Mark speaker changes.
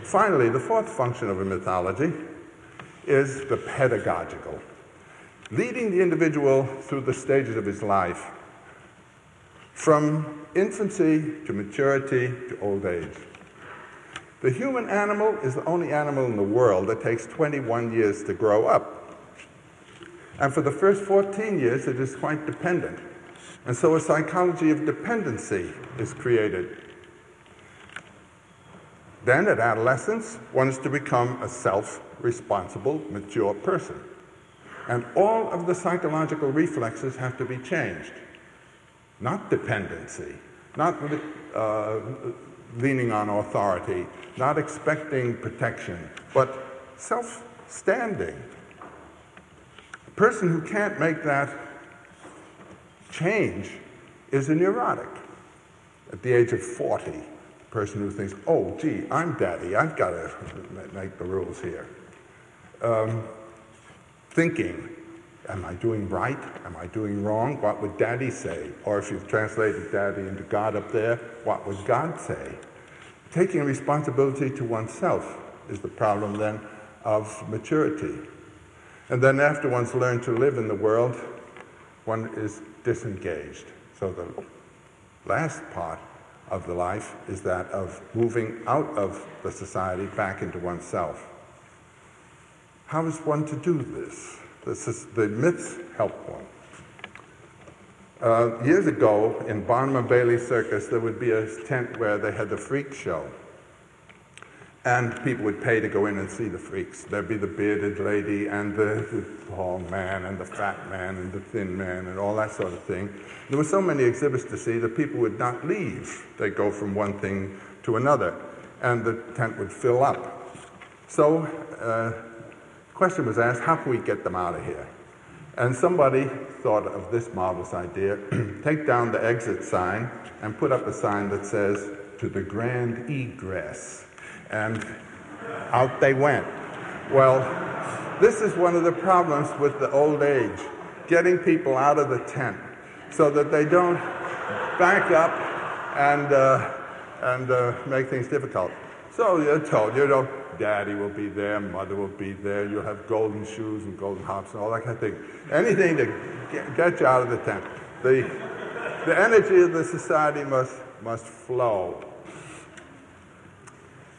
Speaker 1: Finally, the fourth function of a mythology is the pedagogical, leading the individual through the stages of his life, from infancy to maturity to old age. The human animal is the only animal in the world that takes 21 years to grow up. And for the first 14 years, it is quite dependent. And so a psychology of dependency is created. Then, at adolescence, one is to become a self-responsible, mature person. And all of the psychological reflexes have to be changed. Not dependency, not leaning on authority, not expecting protection, but self-standing. A person who can't make that change is a neurotic. At the age of 40, a person who thinks, oh, gee, I'm daddy, I've got to make the rules here. Thinking, am I doing right? Am I doing wrong? What would daddy say? Or if you've translated daddy into God up there, what would God say? Taking responsibility to oneself is the problem then of maturity. And then after one's learned to live in the world, one is disengaged. So the last part of the life is that of moving out of the society back into oneself. How is one to do this? The myths help one. Years ago, in Barnum and Bailey Circus, there would be a tent where they had the freak show. And people would pay to go in and see the freaks. There'd be the bearded lady and the tall man and the fat man and the thin man and all that sort of thing. There were so many exhibits to see that people would not leave. They'd go from one thing to another, and the tent would fill up. So the question was asked, how can we get them out of here? And somebody thought of this marvelous idea: take down the exit sign and put up a sign that says, "To the grand egress." And out they went. Well, this is one of the problems with the old age, getting people out of the tent so that they don't back up and make things difficult. So you're told, daddy will be there, mother will be there, you'll have golden shoes and golden hops and all that kind of thing. Anything to get you out of the tent. The energy of the society must flow.